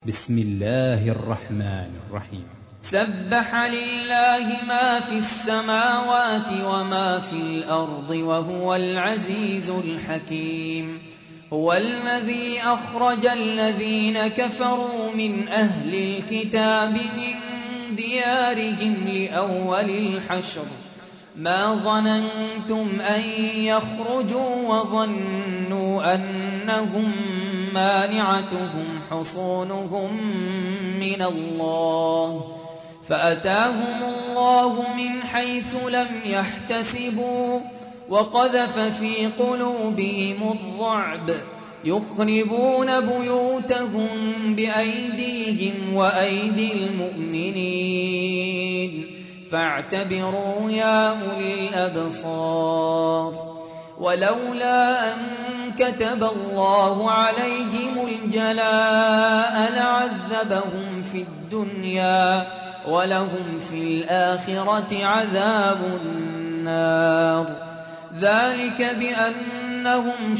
بسم الله الرحمن الرحيم. سبح لله ما في السماوات وما في الأرض وهو العزيز الحكيم. هو الذي أخرج الذين كفروا من أهل الكتاب من ديارهم لأول الحشر ما ظننتم أن يخرجوا وظنوا أنهم مانعتهم حصونهم من الله فأتاهم الله من حيث لم يحتسبوا وقذف في قلوبهم الرعب يخربون بيوتهم بأيديهم وأيدي المؤمنين فاعتبروا يا أولي الأبصار. ولولا أن كتب الله عليهم الجلاء لعذبهم في الدنيا ولهم في الآخرة عذاب النار. ذلك بأنهم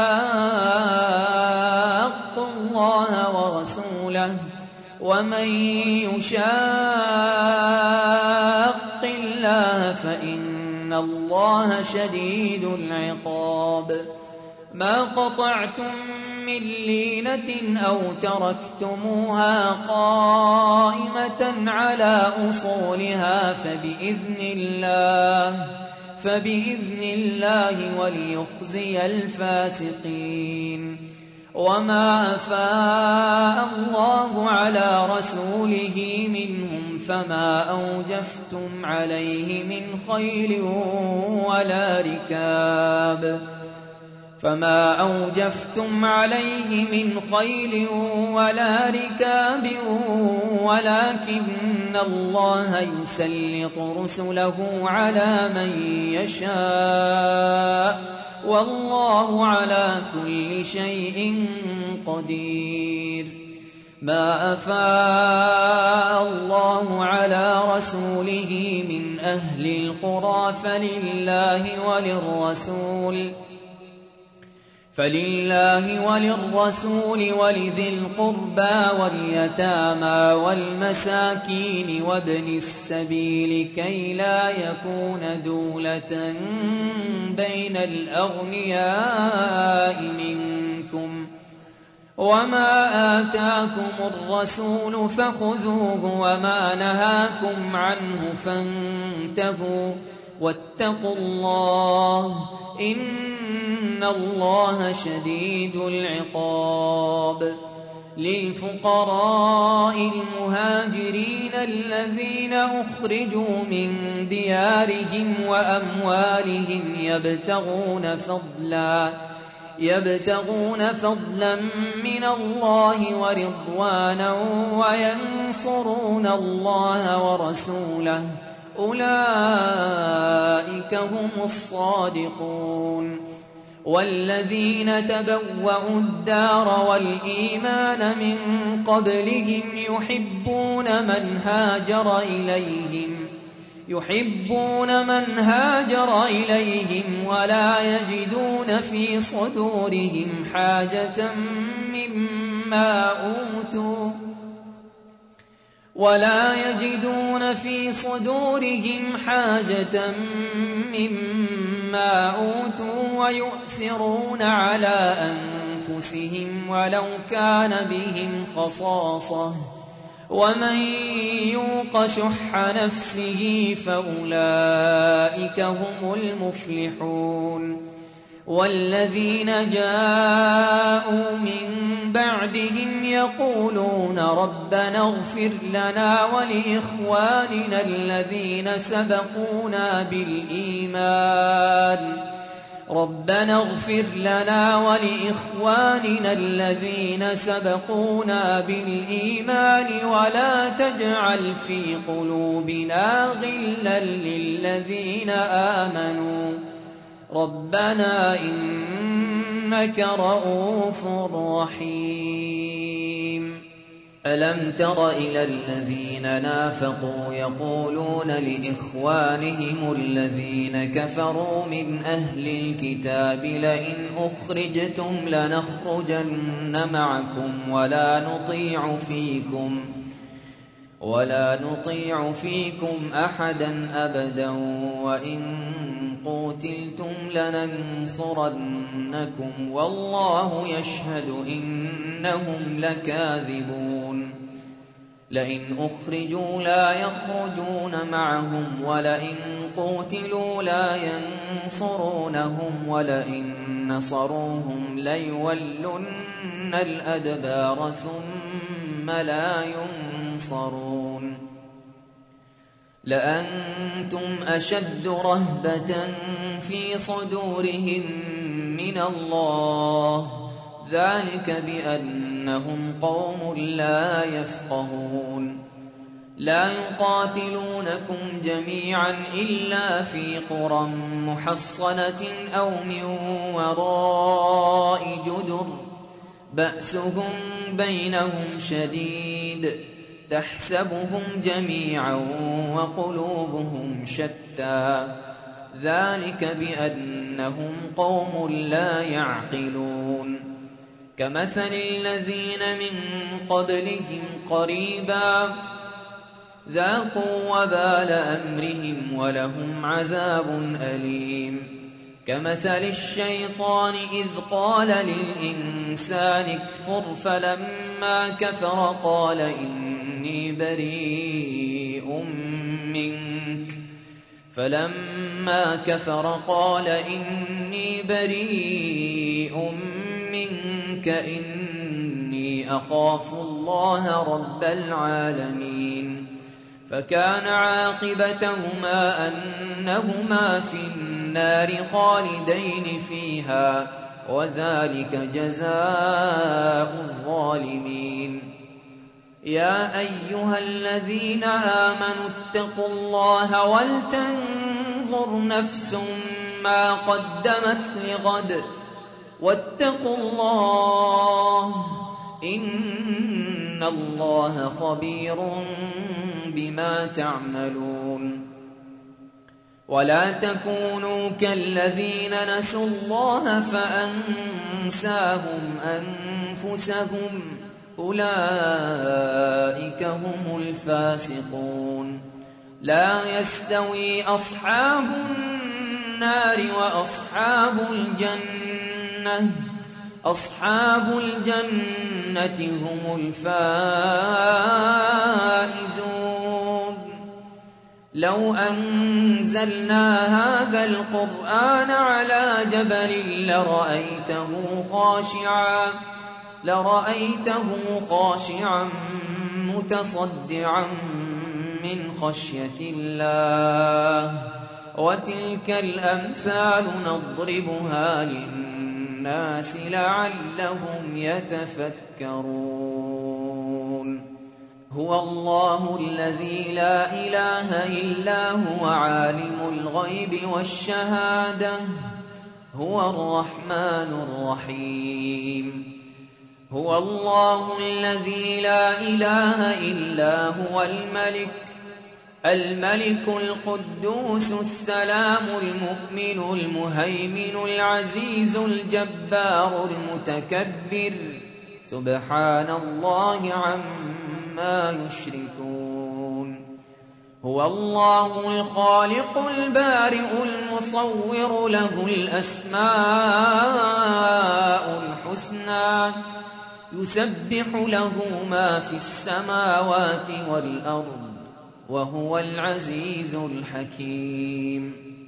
شاقوا الله ورسوله ومن يشاق الله فإن الله شديد العقاب. ما قطعتم من لينة أو تركتموها قائمة على أصولها فبإذن الله وليخزي الفاسقين. وما أفاء الله على رسوله منهم فما أوجفتم عليه من خيل ولا ركاب ولكن الله يسلط رسله على من يشاء والله على كل شيء قدير. ما أفاء الله على رسوله من أهل القرى فلله وللرسول ولذي القربى واليتامى والمساكين وابن السبيل كي لا يكون دولة بين الأغنياء منكم. وما آتاكم الرسول فخذوه وما نهاكم عنه فانتهوا واتقوا الله إن الله شديد العقاب. للفقراء المهاجرين الذين أخرجوا من ديارهم وأموالهم يبتغون فضلا من الله ورضوانا وينصرون الله ورسوله أولئك هم الصادقون. والذين تبوأوا الدار والإيمان من قبلهم يحبون من هاجر إليهم ولا يجدون في صدورهم حاجة مما أوتوا ويؤثرون على أنفسهم ولو كان بهم خصاصة ومن يوق شح نفسه فأولئك هم المفلحون. والذين جاءوا من بعدهم يقولون ربنا اغفر لنا ولإخواننا الذين سبقونا بالإيمان ولا تجعل في قلوبنا غلا للذين آمنوا ربنا إنك رؤوف رحيم. ألم تر إلى الذين نافقوا يقولون لإخوانهم الذين كفروا من أهل الكتاب لئن أخرجتم لنخرجن معكم ولا نطيع فيكم أحدا أبدا وإن قوتلتم لننصرنكم والله يشهد إنهم لكاذبون لئن أخرجوا لا يخرجون معهم ولئن قوتلوا لا ينصرونهم ولئن نصروهم ليولن الأدبار ثم لا ينصرون لأنتم أشد رهبة في صدورهم من الله ذلك بأنهم قوم لا يفقهون لا يقاتلونكم جميعا إلا في قرى محصنة أو من وراء جدر بأسهم بينهم شديد تحسبهم جميعا وقلوبهم شتى ذلك بأنهم قوم لا يعقلون كمثل الذين من قبلهم قريبا ذاقوا وبال أمرهم ولهم عذاب أليم كمثل الشيطان إذ قال للإنسان اكفر فلما كفر قال إني بريء منك إني أخاف الله رب العالمين فكان عاقبتهما أنهما في النار خالدين فيها وذلك جزاء الظالمين يا أيها الذين آمنوا اتقوا الله ولتنظر نفس ما قدمت لغد واتقوا الله إن الله خبير بما تعملون ولا تكونوا كالذين نسوا الله فأنساهم أنفسهم أولئك هم الفاسقون لا يستوي أصحاب النار وأصحاب الجنة هم الفائزون لو أنزلنا هذا القرآن على جبل لرأيته خاشعا متصدعا من خشية الله وتلك الأمثال نضربها للناس لعلهم يتفكرون هو الله الذي لا إله إلا هو عالم الغيب والشهادة هو الرحمن الرحيم هو الله الذي لا إله إلا هو الملك القدوس السلام المؤمن المهيمن العزيز الجبار المتكبر سبحان الله عما يشركون هو الله الخالق البارئ المصور له الأسماء الحسنى يسبح له ما في السماوات والأرض وهو العزيز الحكيم